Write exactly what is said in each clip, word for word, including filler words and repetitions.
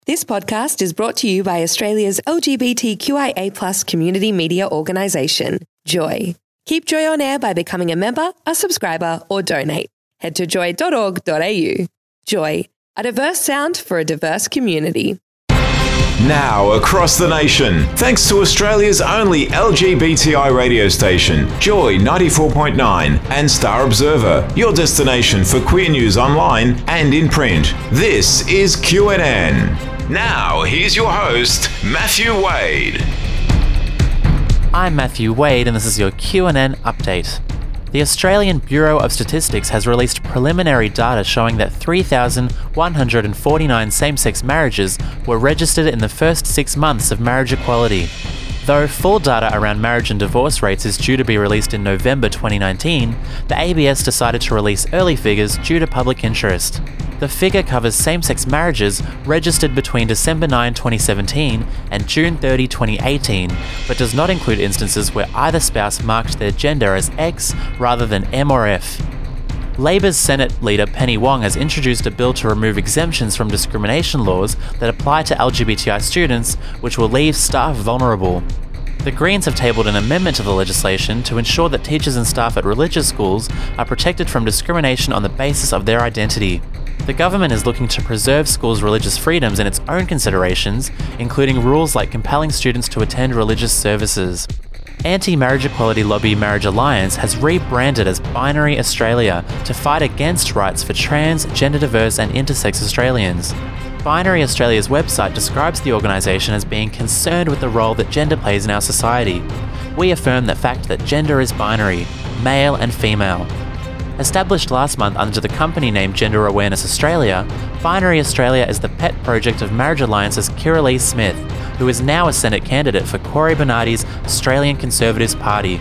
This podcast is brought to you by Australia's L G B T Q I A plus community media organisation, Joy. Keep Joy on air by becoming a member, a subscriber, or donate. Head to joy dot org dot a u. Joy, a diverse sound for a diverse community. Now across the nation, thanks to Australia's only L G B T I radio station, Joy ninety-four point nine and Star Observer, your destination for queer news online and in print. This is Q N N. Now, here's your host, Matthew Wade. I'm Matthew Wade and this is your Q N N update. The Australian Bureau of Statistics has released preliminary data showing that three thousand one hundred forty-nine same-sex marriages were registered in the first six months of marriage equality. Though full data around marriage and divorce rates is due to be released in November twenty nineteen, the A B S decided to release early figures due to public interest. The figure covers same-sex marriages registered between December ninth, twenty seventeen and June thirtieth, twenty eighteen, but does not include instances where either spouse marked their gender as X rather than M or F. Labor's Senate leader Penny Wong has introduced a bill to remove exemptions from discrimination laws that apply to L G B T I students, which will leave staff vulnerable. The Greens have tabled an amendment to the legislation to ensure that teachers and staff at religious schools are protected from discrimination on the basis of their identity. The government is looking to preserve schools' religious freedoms in its own considerations, including rules like compelling students to attend religious services. Anti-marriage equality lobby Marriage Alliance has rebranded as Binary Australia to fight against rights for trans, gender-diverse and intersex Australians. Binary Australia's website describes the organisation as being concerned with the role that gender plays in our society. We affirm the fact that gender is binary, male and female. Established last month under the company name Gender Awareness Australia, Binary Australia is the pet project of Marriage Alliance's Kirralie Smith, who is now a Senate candidate for Cory Bernardi's Australian Conservatives Party.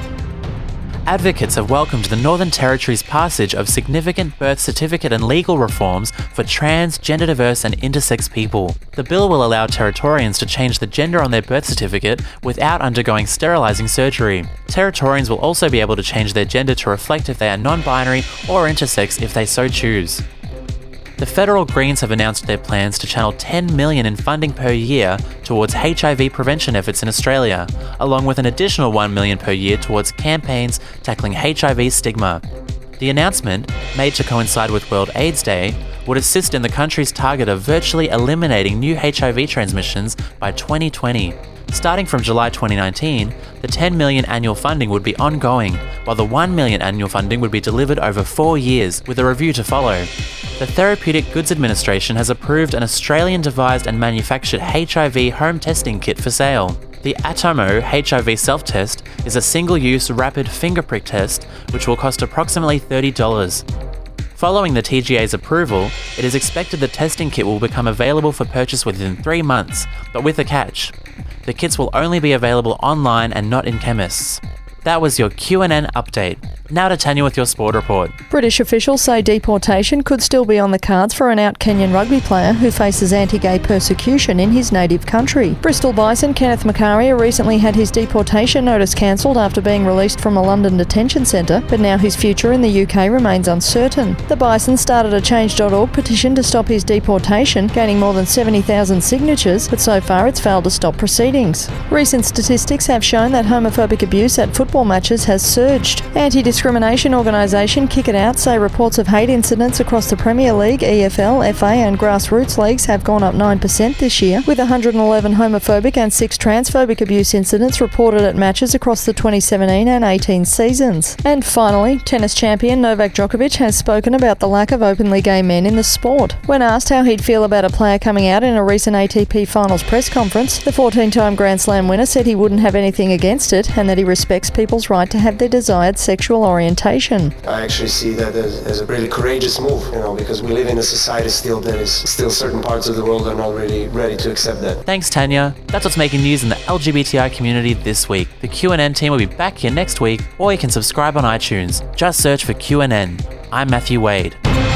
Advocates have welcomed the Northern Territory's passage of significant birth certificate and legal reforms for trans, gender-diverse and intersex people. The bill will allow Territorians to change the gender on their birth certificate without undergoing sterilising surgery. Territorians will also be able to change their gender to reflect if they are non-binary or intersex if they so choose. The federal Greens have announced their plans to channel ten million dollars in funding per year towards H I V prevention efforts in Australia, along with an additional one million dollars per year towards campaigns tackling H I V stigma. The announcement, made to coincide with World AIDS Day, would assist in the country's target of virtually eliminating new H I V transmissions by twenty twenty. Starting from July twenty nineteen, the ten million dollars annual funding would be ongoing, while the one million dollars annual funding would be delivered over four years, with a review to follow. The Therapeutic Goods Administration has approved an Australian-devised and manufactured H I V home testing kit for sale. The Atomo H I V self-test is a single-use rapid finger prick test, which will cost approximately thirty dollars. Following the T G A's approval, it is expected the testing kit will become available for purchase within three months, but with a catch. The kits will only be available online and not in chemists. That was your Q N N update. Now to Tanya with your sport report. British officials say deportation could still be on the cards for an out Kenyan rugby player who faces anti-gay persecution in his native country. Bristol Bison Kenneth Macaria recently had his deportation notice cancelled after being released from a London detention centre, but now his future in the U K remains uncertain. The Bison started a change dot org petition to stop his deportation, gaining more than seventy thousand signatures, but so far it's failed to stop proceedings. Recent statistics have shown that homophobic abuse at football matches has surged. Anti-discrimination organisation Kick It Out say reports of hate incidents across the Premier League, E F L, F A and grassroots leagues have gone up nine percent this year, with one hundred eleven homophobic and six transphobic abuse incidents reported at matches across the twenty seventeen and eighteen seasons. And finally, tennis champion Novak Djokovic has spoken about the lack of openly gay men in the sport. When asked how he'd feel about a player coming out in a recent A T P Finals press conference, the fourteen-time Grand Slam winner said he wouldn't have anything against it and that he respects people's right to have their desired sexual orientation. I actually see that as, as a really courageous move, you know, because we live in a society still that is still certain parts of the world are not really ready to accept that. Thanks, Tanya. That's what's making news in the L G B T I community this week. The Q N N team will be back here next week, or you can subscribe on iTunes. Just search for Q N N. I'm Matthew Wade.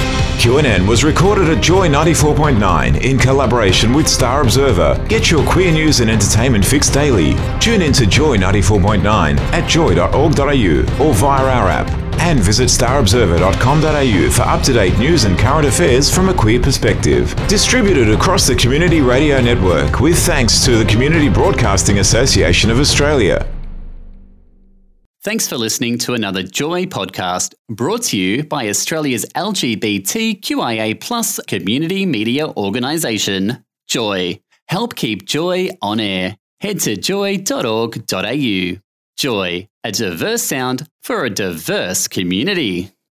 Q N N was recorded at Joy ninety-four point nine in collaboration with Star Observer. Get your queer news and entertainment fix daily. Tune in to Joy ninety-four point nine at joy dot org dot a u or via our app. And visit star observer dot com dot a u for up-to-date news and current affairs from a queer perspective. Distributed across the Community Radio Network with thanks to the Community Broadcasting Association of Australia. Thanks for listening to another Joy podcast brought to you by Australia's L G B T Q I A plus community media organisation, Joy. Help keep Joy on air. Head to joy dot org dot a u. Joy, a diverse sound for a diverse community.